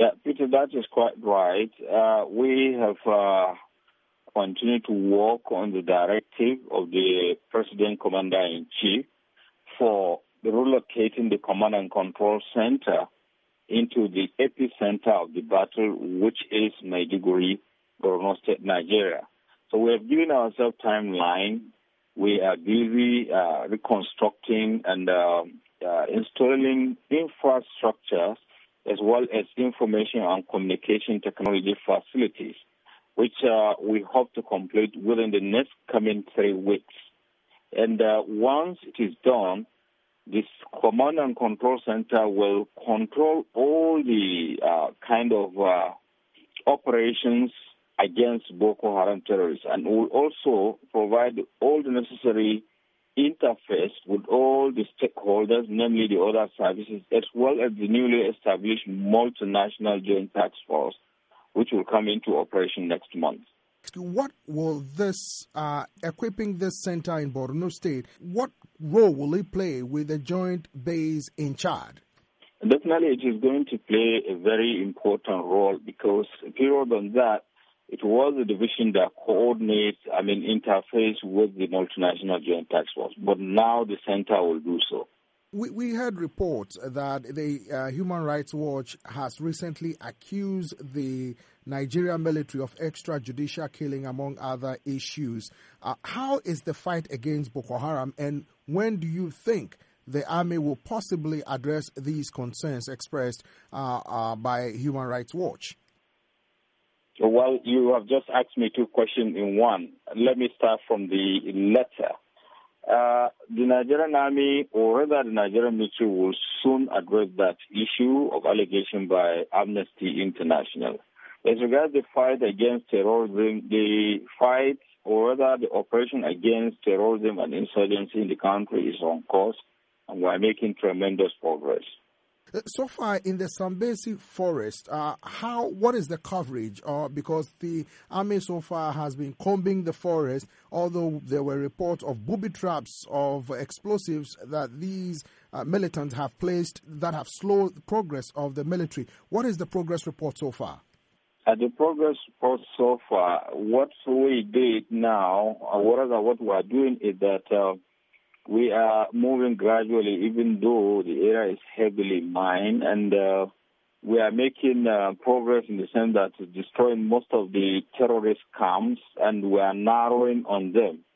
Yeah, Peter, that is quite right. We have continued to work on the directive of the President Commander-in-Chief for relocating the Command and Control Center into the epicenter of the battle, which is Maiduguri, Borno State, Nigeria. So we have given ourselves timeline. We are busy reconstructing and installing infrastructure as well as information and communication technology facilities, which we hope to complete within the next coming 3 weeks. And once it is done, this Command and Control Center will control all the kind of operations against Boko Haram terrorists, and will also provide all the necessary interface with all the stakeholders, namely the other services, as well as the newly established multinational joint task force, which will come into operation next month. What will this, equipping this center in Borno State, what role will it play with the joint base in Chad? Definitely it is going to play a very important role because, period on that, it was a division that coordinates, interface with the multinational joint task force. But now the center will do so. We heard reports that the Human Rights Watch has recently accused the Nigerian military of extrajudicial killing, among other issues. How is the fight against Boko Haram, and when do you think the army will possibly address these concerns expressed by Human Rights Watch? Well, you have just asked me 2 questions in one. Let me start from the latter. The Nigerian army, or rather the Nigerian military, will soon address that issue of allegation by Amnesty International. As regards the fight against terrorism, the fight, or rather the operation against terrorism and insurgency in the country is on course, and we are making tremendous progress. So far in the Sambesi forest, what is the coverage? Because the army so far has been combing the forest, although there were reports of booby traps of explosives that these militants have placed that have slowed the progress of the military. What is the progress report so far? The progress report so far, what we did now, or rather what we are doing is that we are moving gradually, even though the area is heavily mined, and we are making progress in the sense that destroying most of the terrorist camps, and we are narrowing on them.